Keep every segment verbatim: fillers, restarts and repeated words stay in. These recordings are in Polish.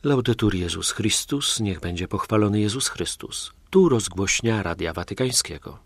Laudetur Jezus Chrystus, niech będzie pochwalony Jezus Chrystus. Tu rozgłośnia Radia Watykańskiego.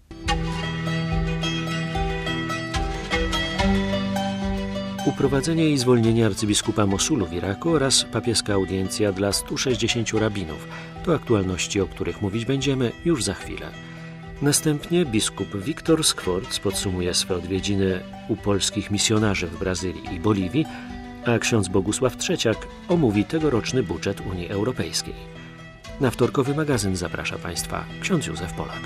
Uprowadzenie i zwolnienie arcybiskupa Mosulu w Iraku oraz papieska audiencja dla stu sześćdziesięciu rabinów. To aktualności, o których mówić będziemy już za chwilę. Następnie biskup Wiktor Skworc podsumuje swe odwiedziny u polskich misjonarzy w Brazylii i Boliwii, a ksiądz Bogusław Trzeciak omówi tegoroczny budżet Unii Europejskiej. Na wtorkowy magazyn zaprasza Państwa ksiądz Józef Polak.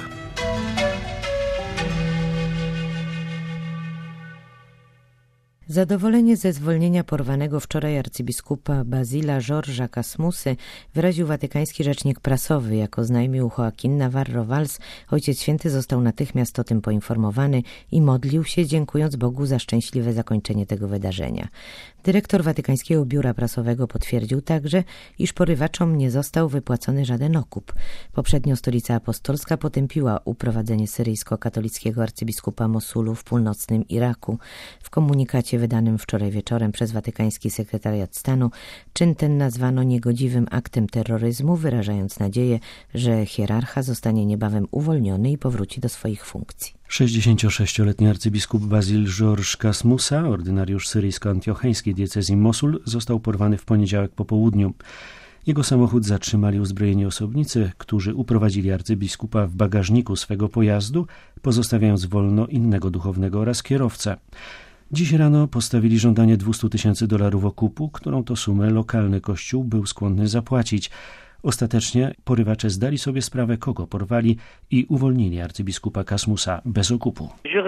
Zadowolenie ze zwolnienia porwanego wczoraj arcybiskupa Basila Jorge'a Casmusy wyraził watykański rzecznik prasowy. Jak oznajmił Joaquín Navarro Valls, Ojciec Święty został natychmiast o tym poinformowany i modlił się, dziękując Bogu za szczęśliwe zakończenie tego wydarzenia. Dyrektor Watykańskiego Biura Prasowego potwierdził także, iż porywaczom nie został wypłacony żaden okup. Poprzednio Stolica Apostolska potępiła uprowadzenie syryjsko-katolickiego arcybiskupa Mosulu w północnym Iraku. W komunikacie wydanym wczoraj wieczorem przez watykański sekretariat stanu czyn ten nazwano niegodziwym aktem terroryzmu, wyrażając nadzieję, że hierarcha zostanie niebawem uwolniony i powróci do swoich funkcji. sześćdziesięciosześcioletni arcybiskup Basil Jorge Casmusa, ordynariusz syryjsko-antiocheńskiej diecezji Mosul, został porwany w poniedziałek po południu. Jego samochód zatrzymali uzbrojeni osobnicy, którzy uprowadzili arcybiskupa w bagażniku swego pojazdu, pozostawiając wolno innego duchownego oraz kierowcę. Dziś rano postawili żądanie dwieście tysięcy dolarów okupu, którą to sumę lokalny kościół był skłonny zapłacić. Ostatecznie porywacze zdali sobie sprawę, kogo porwali i uwolnili arcybiskupa Casmusa bez okupu.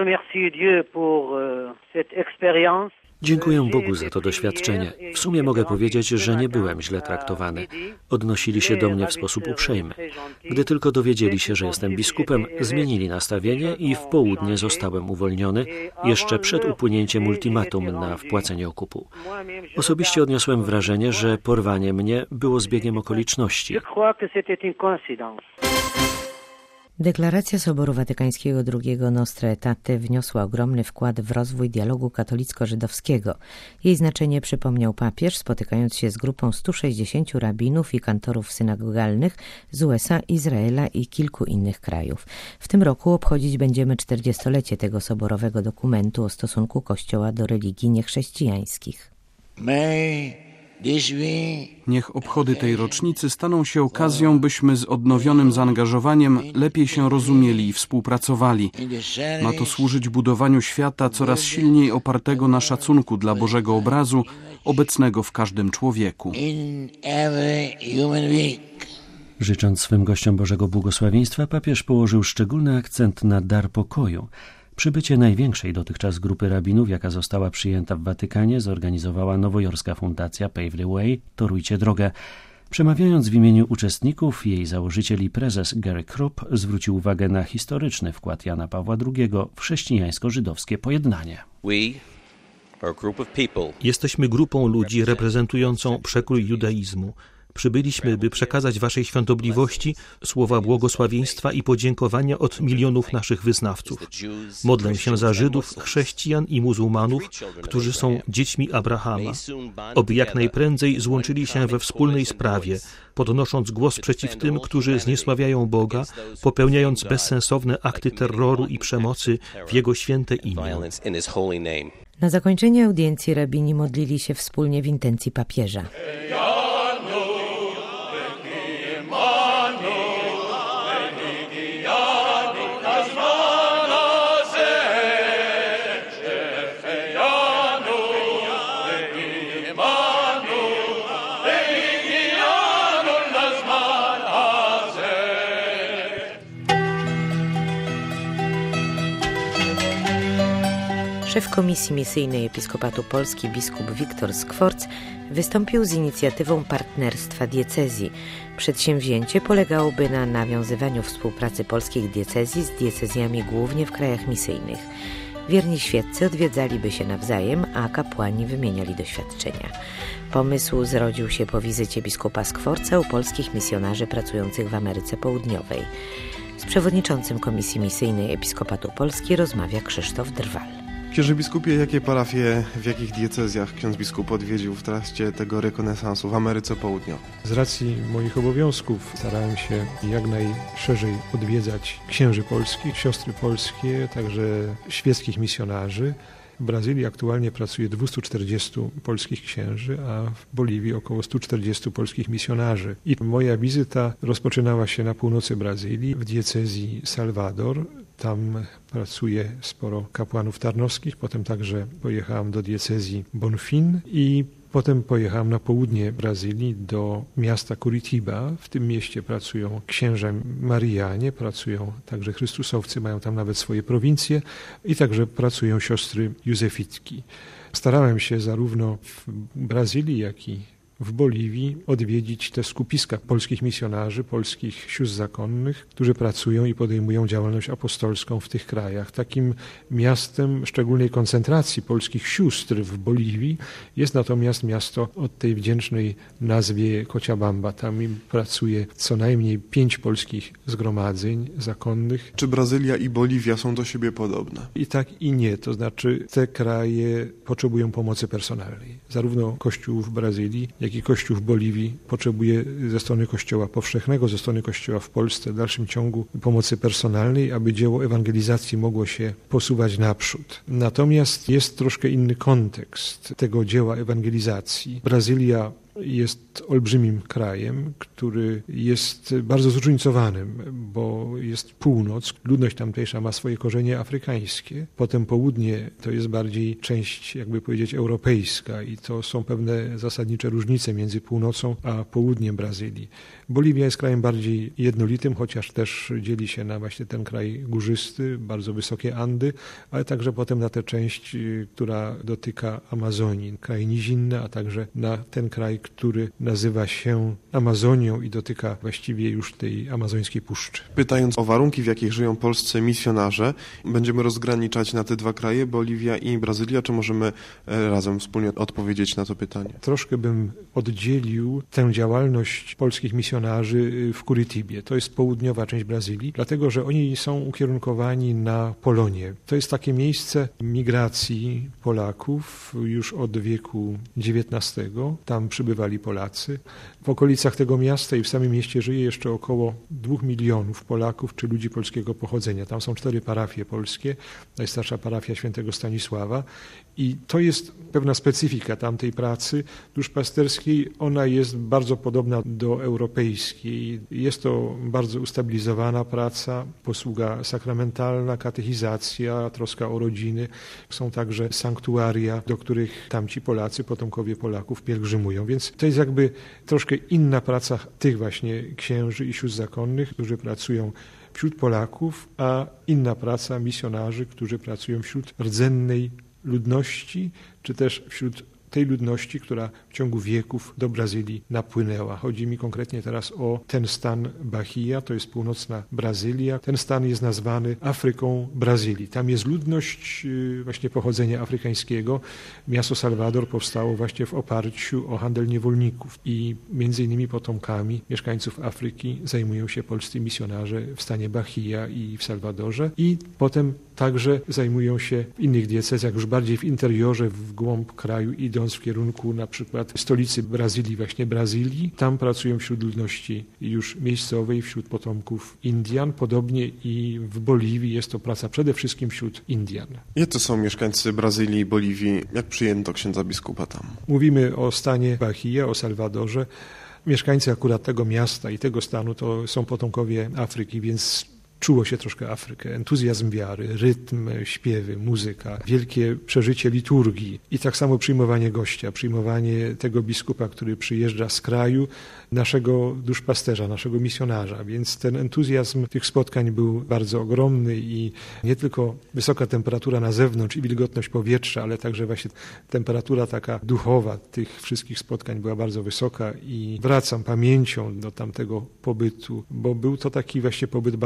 Dziękuję Bogu za to doświadczenie. W sumie mogę powiedzieć, że nie byłem źle traktowany. Odnosili się do mnie w sposób uprzejmy. Gdy tylko dowiedzieli się, że jestem biskupem, zmienili nastawienie i w południe zostałem uwolniony, jeszcze przed upłynięciem ultimatum na wpłacenie okupu. Osobiście odniosłem wrażenie, że porwanie mnie było zbiegiem okoliczności. Deklaracja Soboru Watykańskiego drugiego Nostra Aetate wniosła ogromny wkład w rozwój dialogu katolicko-żydowskiego. Jej znaczenie przypomniał papież, spotykając się z grupą stu sześćdziesięciu rabinów i kantorów synagogalnych z U S A, Izraela i kilku innych krajów. W tym roku obchodzić będziemy czterdziestolecie tego soborowego dokumentu o stosunku Kościoła do religii niechrześcijańskich. Niech obchody tej rocznicy staną się okazją, byśmy z odnowionym zaangażowaniem lepiej się rozumieli i współpracowali. Ma to służyć budowaniu świata coraz silniej opartego na szacunku dla Bożego obrazu, obecnego w każdym człowieku. Życząc swym gościom Bożego błogosławieństwa, papież położył szczególny akcent na dar pokoju. Przybycie największej dotychczas grupy rabinów, jaka została przyjęta w Watykanie, zorganizowała nowojorska fundacja Pave the Way, Torujcie drogę. Przemawiając w imieniu uczestników, jej założyciel i prezes Gary Krupp zwrócił uwagę na historyczny wkład Jana Pawła drugiego w chrześcijańsko-żydowskie pojednanie. Jesteśmy grupą ludzi reprezentującą przekrój judaizmu. Przybyliśmy, by przekazać Waszej świątobliwości słowa błogosławieństwa i podziękowania od milionów naszych wyznawców. Modlę się za Żydów, chrześcijan i muzułmanów, którzy są dziećmi Abrahama, oby jak najprędzej złączyli się we wspólnej sprawie, podnosząc głos przeciw tym, którzy zniesławiają Boga, popełniając bezsensowne akty terroru i przemocy w Jego święte imię. Na zakończenie audiencji rabini modlili się wspólnie w intencji papieża. Szef Komisji Misyjnej Episkopatu Polski biskup Wiktor Skworc wystąpił z inicjatywą partnerstwa diecezji. Przedsięwzięcie polegałoby na nawiązywaniu współpracy polskich diecezji z diecezjami głównie w krajach misyjnych. Wierni świeccy odwiedzaliby się nawzajem, a kapłani wymieniali doświadczenia. Pomysł zrodził się po wizycie biskupa Skworca u polskich misjonarzy pracujących w Ameryce Południowej. Z przewodniczącym Komisji Misyjnej Episkopatu Polski rozmawia Krzysztof Drwal. Księże biskupie, jakie parafie, w jakich diecezjach ksiądz biskup odwiedził w trakcie tego rekonesansu w Ameryce Południowej? Z racji moich obowiązków starałem się jak najszerzej odwiedzać księży polskich, siostry polskie, także świeckich misjonarzy. W Brazylii aktualnie pracuje dwieście czterdzieści polskich księży, a w Boliwii około sto czterdzieści polskich misjonarzy. I moja wizyta rozpoczynała się na północy Brazylii, w diecezji Salvador. Tam pracuje sporo kapłanów tarnowskich. Potem także pojechałem do diecezji Bonfim i potem pojechałem na południe Brazylii do miasta Curitiba. W tym mieście pracują księża Marianie, pracują także chrystusowcy, mają tam nawet swoje prowincje i także pracują siostry Józefitki. Starałem się zarówno w Brazylii, jak i w Boliwii odwiedzić te skupiska polskich misjonarzy, polskich sióstr zakonnych, którzy pracują i podejmują działalność apostolską w tych krajach. Takim miastem szczególnej koncentracji polskich sióstr w Boliwii jest natomiast miasto o tej wdzięcznej nazwie Cochabamba. Tam pracuje co najmniej pięć polskich zgromadzeń zakonnych. Czy Brazylia i Boliwia są do siebie podobne? I tak i nie. To znaczy te kraje potrzebują pomocy personalnej. Zarówno Kościół w Brazylii, jak i Kościół w Boliwii potrzebuje ze strony Kościoła powszechnego, ze strony Kościoła w Polsce w dalszym ciągu pomocy personalnej, aby dzieło ewangelizacji mogło się posuwać naprzód. Natomiast jest troszkę inny kontekst tego dzieła ewangelizacji. Brazylia jest olbrzymim krajem, który jest bardzo zróżnicowanym, bo jest północ, ludność tamtejsza ma swoje korzenie afrykańskie, potem południe to jest bardziej część, jakby powiedzieć, europejska i to są pewne zasadnicze różnice między północą a południem Brazylii. Boliwia jest krajem bardziej jednolitym, chociaż też dzieli się na właśnie ten kraj górzysty, bardzo wysokie Andy, ale także potem na tę część, która dotyka Amazonii, kraj nizinny, a także na ten kraj, który nazywa się Amazonią i dotyka właściwie już tej amazońskiej puszczy. Pytając o warunki, w jakich żyją polscy misjonarze, będziemy rozgraniczać na te dwa kraje, Boliwia i Brazylia, czy możemy razem wspólnie odpowiedzieć na to pytanie? Troszkę bym oddzielił tę działalność polskich misjonarzy w Curitibie. To jest południowa część Brazylii, dlatego że oni są ukierunkowani na Polonię. To jest takie miejsce migracji Polaków już od wieku dziewiętnastego. Tam przybywali Polacy. W okolicach tego miasta i w samym mieście żyje jeszcze około dwóch milionów Polaków czy ludzi polskiego pochodzenia. Tam są cztery parafie polskie, najstarsza parafia świętego Stanisława i to jest pewna specyfika tamtej pracy duszpasterskiej. Ona jest bardzo podobna do europejskiej. Jest to bardzo ustabilizowana praca, posługa sakramentalna, katechizacja, troska o rodziny. Są także sanktuaria, do których tamci Polacy, potomkowie Polaków pielgrzymują. Więc to jest jakby troszkę inna praca tych właśnie księży i sióstr zakonnych, którzy pracują wśród Polaków, a inna praca misjonarzy, którzy pracują wśród rdzennej ludności, czy też wśród tej ludności, która w ciągu wieków do Brazylii napłynęła. Chodzi mi konkretnie teraz o ten stan Bahia, to jest północna Brazylia. Ten stan jest nazwany Afryką Brazylii. Tam jest ludność właśnie pochodzenia afrykańskiego. Miasto Salvador powstało właśnie w oparciu o handel niewolników i między innymi potomkami mieszkańców Afryki zajmują się polscy misjonarze w stanie Bahia i w Salwadorze i potem także zajmują się w innych diecezjach, już bardziej w interiorze, w głąb kraju, idąc w kierunku na przykład stolicy Brazylii, właśnie Brazylii. Tam pracują wśród ludności już miejscowej, wśród potomków Indian. Podobnie i w Boliwii jest to praca przede wszystkim wśród Indian. Jacy są mieszkańcy Brazylii i Boliwii? Jak przyjęto księdza biskupa tam? Mówimy o stanie Bahia, o Salwadorze. Mieszkańcy akurat tego miasta i tego stanu to są potomkowie Afryki, więc czuło się troszkę Afrykę, entuzjazm wiary, rytm, śpiewy, muzyka, wielkie przeżycie liturgii i tak samo przyjmowanie gościa, przyjmowanie tego biskupa, który przyjeżdża z kraju, naszego duszpasterza, naszego misjonarza, więc ten entuzjazm tych spotkań był bardzo ogromny i nie tylko wysoka temperatura na zewnątrz i wilgotność powietrza, ale także właśnie temperatura taka duchowa tych wszystkich spotkań była bardzo wysoka i wracam pamięcią do tamtego pobytu, bo był to taki właśnie pobyt bardzo ubogacony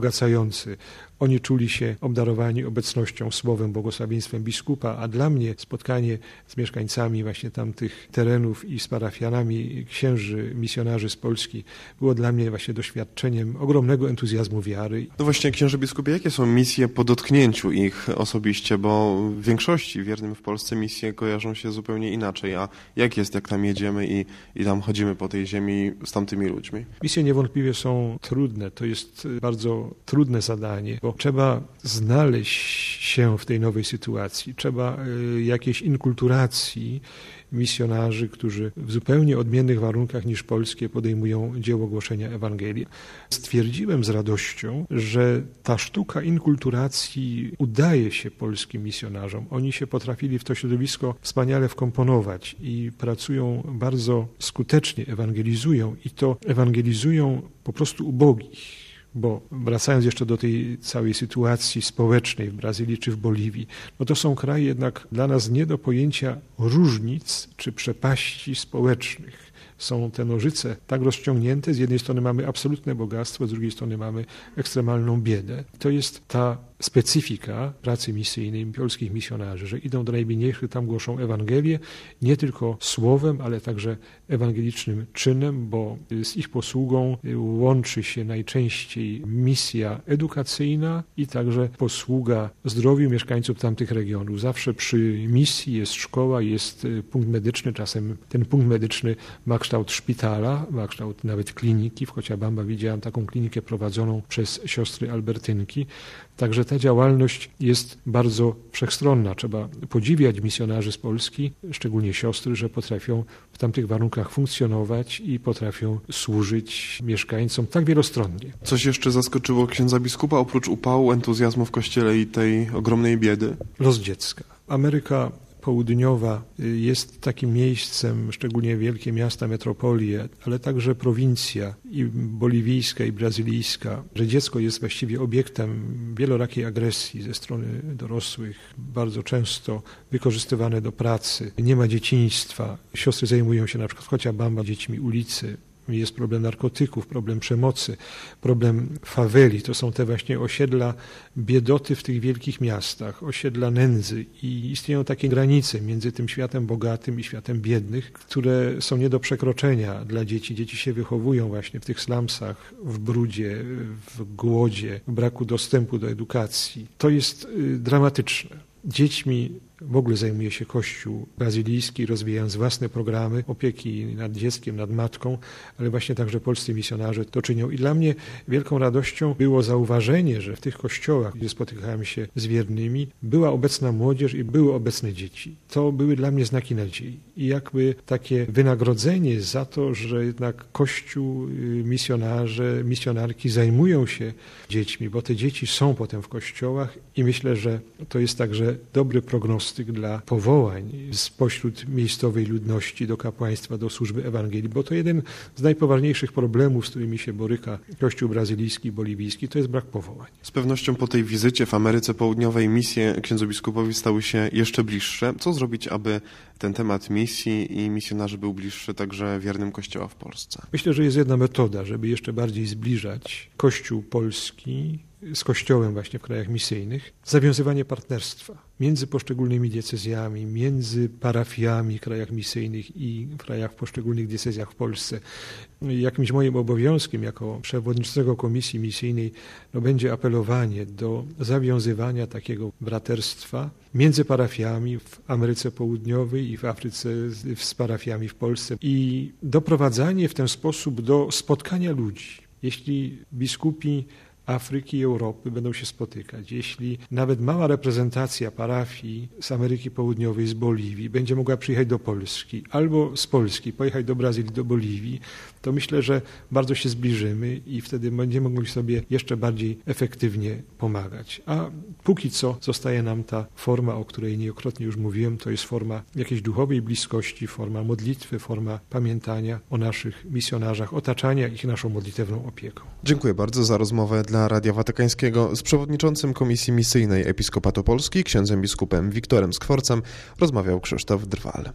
wzbogacający. Oni czuli się obdarowani obecnością, słowem, błogosławieństwem biskupa, a dla mnie spotkanie z mieszkańcami właśnie tamtych terenów i z parafianami księży, misjonarzy z Polski było dla mnie właśnie doświadczeniem ogromnego entuzjazmu wiary. No właśnie, księże biskupie, jakie są misje po dotknięciu ich osobiście, bo w większości wiernym w Polsce misje kojarzą się zupełnie inaczej, a jak jest, jak tam jedziemy i, i tam chodzimy po tej ziemi z tamtymi ludźmi? Misje niewątpliwie są trudne, to jest bardzo trudne zadanie, bo trzeba znaleźć się w tej nowej sytuacji, trzeba jakiejś inkulturacji misjonarzy, którzy w zupełnie odmiennych warunkach niż polskie podejmują dzieło głoszenia Ewangelii. Stwierdziłem z radością, że ta sztuka inkulturacji udaje się polskim misjonarzom. Oni się potrafili w to środowisko wspaniale wkomponować i pracują bardzo skutecznie, ewangelizują i to ewangelizują po prostu ubogich. Bo wracając jeszcze do tej całej sytuacji społecznej w Brazylii czy w Boliwii, no to są kraje jednak dla nas nie do pojęcia różnic czy przepaści społecznych. Są te nożyce tak rozciągnięte, z jednej strony mamy absolutne bogactwo, z drugiej strony mamy ekstremalną biedę. To jest ta specyfika pracy misyjnej polskich misjonarzy, że idą do najbiedniejszych, tam głoszą Ewangelię, nie tylko słowem, ale także ewangelicznym czynem, bo z ich posługą łączy się najczęściej misja edukacyjna i także posługa zdrowiu mieszkańców tamtych regionów. Zawsze przy misji jest szkoła, jest punkt medyczny, czasem ten punkt medyczny ma kształt szpitala, ma kształt nawet kliniki. W Cochabamba widziałem taką klinikę prowadzoną przez siostry Albertynki. Także ta działalność jest bardzo wszechstronna. Trzeba podziwiać misjonarzy z Polski, szczególnie siostry, że potrafią w tamtych warunkach funkcjonować i potrafią służyć mieszkańcom tak wielostronnie. Coś jeszcze zaskoczyło księdza biskupa oprócz upału, entuzjazmu w kościele i tej ogromnej biedy? Los dziecka. Ameryka Południowa jest takim miejscem, szczególnie wielkie miasta, metropolie, ale także prowincja i boliwijska, i brazylijska, że dziecko jest właściwie obiektem wielorakiej agresji ze strony dorosłych, bardzo często wykorzystywane do pracy. Nie ma dzieciństwa. Siostry zajmują się na przykład w Cochabamba dziećmi ulicy. Jest problem narkotyków, problem przemocy, problem faweli. To są te właśnie osiedla biedoty w tych wielkich miastach, osiedla nędzy i istnieją takie granice między tym światem bogatym i światem biednych, które są nie do przekroczenia dla dzieci. Dzieci się wychowują właśnie w tych slumsach, w brudzie, w głodzie, w braku dostępu do edukacji. To jest dramatyczne. Dziećmi w ogóle zajmuje się Kościół brazylijski, rozwijając własne programy opieki nad dzieckiem, nad matką, ale właśnie także polscy misjonarze to czynią. I dla mnie wielką radością było zauważenie, że w tych kościołach, gdzie spotykałem się z wiernymi, była obecna młodzież i były obecne dzieci. To były dla mnie znaki nadziei. I jakby takie wynagrodzenie za to, że jednak Kościół, misjonarze, misjonarki zajmują się dziećmi, bo te dzieci są potem w kościołach i myślę, że to jest także dobry prognostyk dla powołań spośród miejscowej ludności do kapłaństwa, do służby Ewangelii, bo to jeden z najpoważniejszych problemów, z którymi się boryka Kościół brazylijski, boliwijski, to jest brak powołań. Z pewnością po tej wizycie w Ameryce Południowej misje księdzu biskupowi stały się jeszcze bliższe. Co zrobić, aby ten temat misji i misjonarzy był bliższy także wiernym Kościoła w Polsce? Myślę, że jest jedna metoda, żeby jeszcze bardziej zbliżać Kościół polski z Kościołem właśnie w krajach misyjnych, zawiązywanie partnerstwa między poszczególnymi diecezjami, między parafiami w krajach misyjnych i w krajach w poszczególnych diecezjach w Polsce. Jakimś moim obowiązkiem jako przewodniczącego Komisji Misyjnej no, będzie apelowanie do zawiązywania takiego braterstwa między parafiami w Ameryce Południowej i w Afryce z parafiami w Polsce i doprowadzanie w ten sposób do spotkania ludzi. Jeśli biskupi Afryki i Europy będą się spotykać. Jeśli nawet mała reprezentacja parafii z Ameryki Południowej, z Boliwii będzie mogła przyjechać do Polski albo z Polski pojechać do Brazylii, do Boliwii, to myślę, że bardzo się zbliżymy i wtedy będziemy mogli sobie jeszcze bardziej efektywnie pomagać. A póki co zostaje nam ta forma, o której niejednokrotnie już mówiłem, to jest forma jakiejś duchowej bliskości, forma modlitwy, forma pamiętania o naszych misjonarzach, otaczania ich naszą modlitewną opieką. Dziękuję bardzo za rozmowę dla Radia Watykańskiego. Z przewodniczącym Komisji Misyjnej Episkopatu Polski, księdzem biskupem Wiktorem Skworcem, rozmawiał Krzysztof Drwal.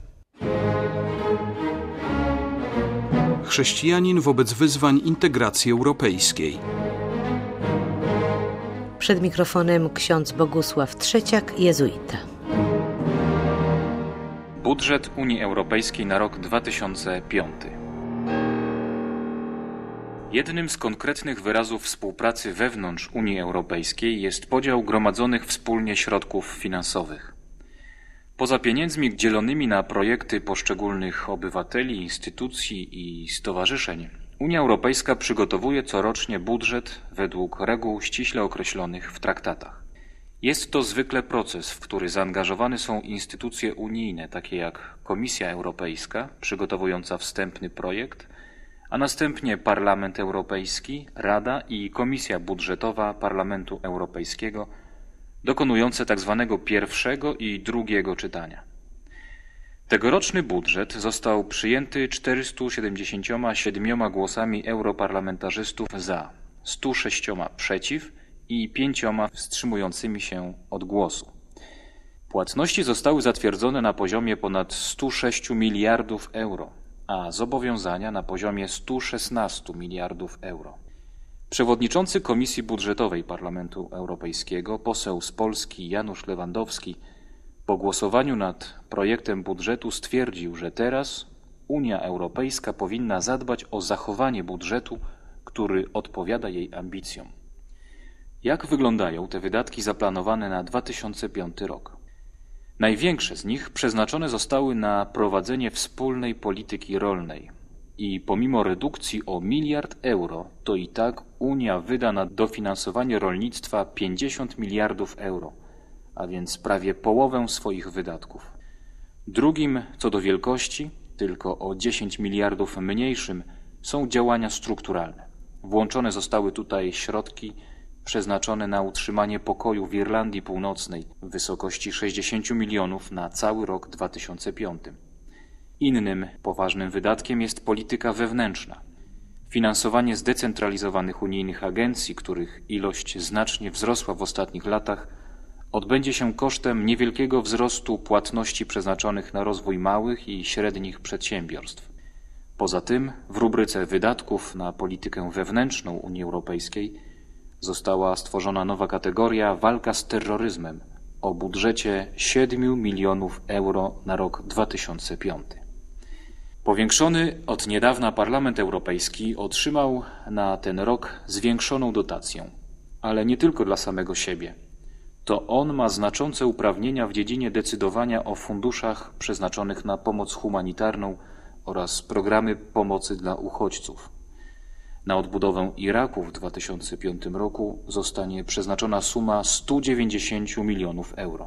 Chrześcijanin wobec wyzwań integracji europejskiej. Przed mikrofonem ksiądz Bogusław Trzeciak, jezuita. Budżet Unii Europejskiej na rok dwa tysiące piąty. Jednym z konkretnych wyrazów współpracy wewnątrz Unii Europejskiej jest podział gromadzonych wspólnie środków finansowych. Poza pieniędzmi dzielonymi na projekty poszczególnych obywateli, instytucji i stowarzyszeń, Unia Europejska przygotowuje corocznie budżet według reguł ściśle określonych w traktatach. Jest to zwykle proces, w który zaangażowane są instytucje unijne, takie jak Komisja Europejska, przygotowująca wstępny projekt, a następnie Parlament Europejski, Rada i Komisja Budżetowa Parlamentu Europejskiego, dokonujące tzw. pierwszego i drugiego czytania. Tegoroczny budżet został przyjęty czterystu siedemdziesięcioma siedmioma głosami europarlamentarzystów za, stu sześcioma przeciw i pięcioma wstrzymującymi się od głosu. Płatności zostały zatwierdzone na poziomie ponad stu sześciu miliardów euro, a zobowiązania na poziomie stu szesnastu miliardów euro. Przewodniczący Komisji Budżetowej Parlamentu Europejskiego, poseł z Polski Janusz Lewandowski, po głosowaniu nad projektem budżetu stwierdził, że teraz Unia Europejska powinna zadbać o zachowanie budżetu, który odpowiada jej ambicjom. Jak wyglądają te wydatki zaplanowane na dwa tysiące piąty rok? Największe z nich przeznaczone zostały na prowadzenie wspólnej polityki rolnej i pomimo redukcji o miliard euro, to i tak Unia wyda na dofinansowanie rolnictwa pięćdziesiąt miliardów euro, a więc prawie połowę swoich wydatków. Drugim co do wielkości, tylko o dziesięć miliardów mniejszym, są działania strukturalne. Włączone zostały tutaj środki przeznaczone na utrzymanie pokoju w Irlandii Północnej w wysokości sześćdziesięciu milionów na cały rok dwa tysiące piąty. Innym poważnym wydatkiem jest polityka wewnętrzna. Finansowanie zdecentralizowanych unijnych agencji, których ilość znacznie wzrosła w ostatnich latach, odbędzie się kosztem niewielkiego wzrostu płatności przeznaczonych na rozwój małych i średnich przedsiębiorstw. Poza tym w rubryce wydatków na politykę wewnętrzną Unii Europejskiej została stworzona nowa kategoria walka z terroryzmem o budżecie siedmiu milionów euro na rok dwa tysiące piąty. Powiększony od niedawna Parlament Europejski otrzymał na ten rok zwiększoną dotację, ale nie tylko dla samego siebie. To on ma znaczące uprawnienia w dziedzinie decydowania o funduszach przeznaczonych na pomoc humanitarną oraz programy pomocy dla uchodźców. Na odbudowę Iraku w dwa tysiące piątym roku zostanie przeznaczona suma stu dziewięćdziesięciu milionów euro.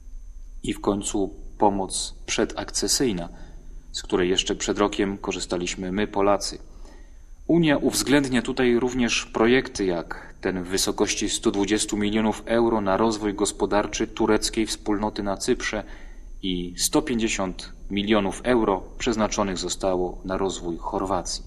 I w końcu pomoc przedakcesyjna, z której jeszcze przed rokiem korzystaliśmy my, Polacy. Unia uwzględnia tutaj również projekty jak ten w wysokości stu dwudziestu milionów euro na rozwój gospodarczy tureckiej wspólnoty na Cyprze i sto pięćdziesiąt milionów euro przeznaczonych zostało na rozwój Chorwacji.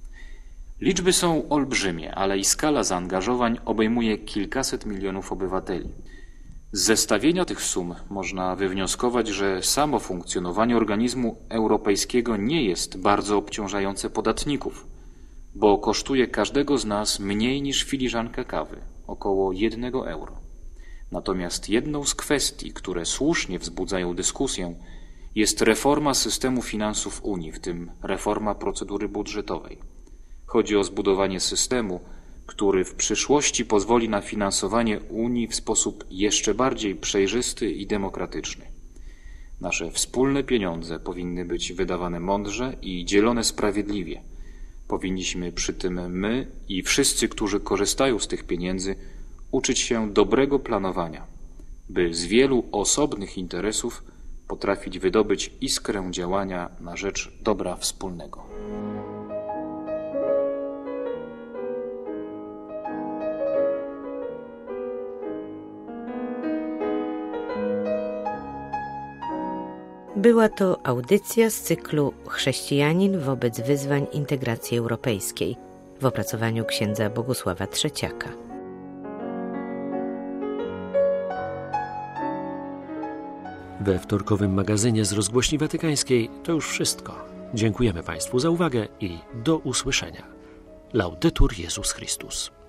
Liczby są olbrzymie, ale i skala zaangażowań obejmuje kilkaset milionów obywateli. Z zestawienia tych sum można wywnioskować, że samo funkcjonowanie organizmu europejskiego nie jest bardzo obciążające podatników, bo kosztuje każdego z nas mniej niż filiżanka kawy, około jednego euro. Natomiast jedną z kwestii, które słusznie wzbudzają dyskusję, jest reforma systemu finansów Unii, w tym reforma procedury budżetowej. Chodzi o zbudowanie systemu, który w przyszłości pozwoli na finansowanie Unii w sposób jeszcze bardziej przejrzysty i demokratyczny. Nasze wspólne pieniądze powinny być wydawane mądrze i dzielone sprawiedliwie. Powinniśmy przy tym my i wszyscy, którzy korzystają z tych pieniędzy, uczyć się dobrego planowania, by z wielu osobnych interesów potrafić wydobyć iskrę działania na rzecz dobra wspólnego. Była to audycja z cyklu Chrześcijanin wobec wyzwań integracji europejskiej w opracowaniu księdza Bogusława Trzeciaka. We wtorkowym magazynie z Rozgłośni Watykańskiej to już wszystko. Dziękujemy Państwu za uwagę i do usłyszenia. Laudetur Jezus Chrystus.